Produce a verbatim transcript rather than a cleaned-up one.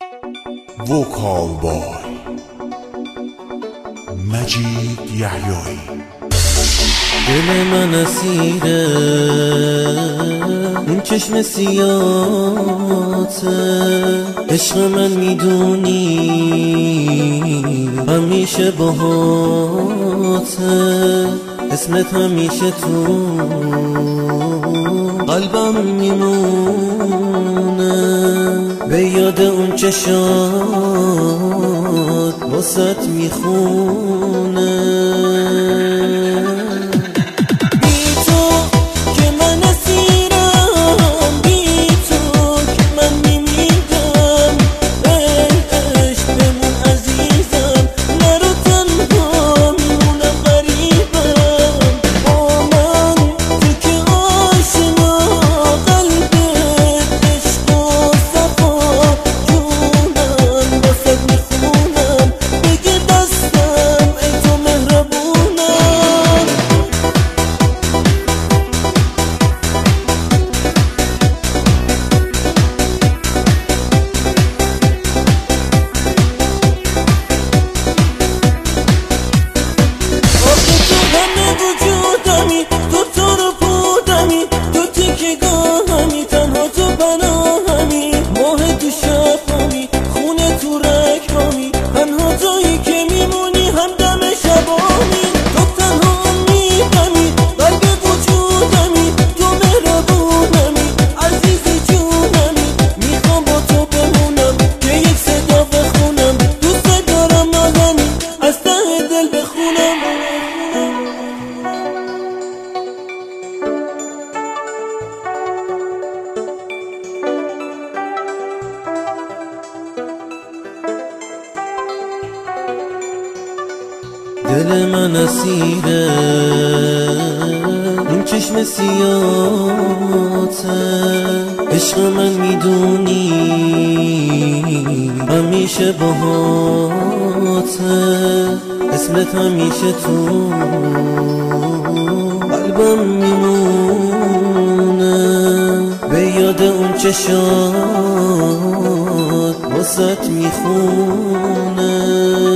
وکال بای مجید یحیایی. دل من اسیره این چشم سیاته، عشق من میدونی همیشه باهاته، اسمت همیشه تو قلبم میمونه، به یاد اون چشات واسط میخونه. دل من اسیره این چشم سیاته، عشق من میدونی همیشه باهاته، اسمت همیشه تو قلبم میمونه، به یاد اون چشات واسط میخونه.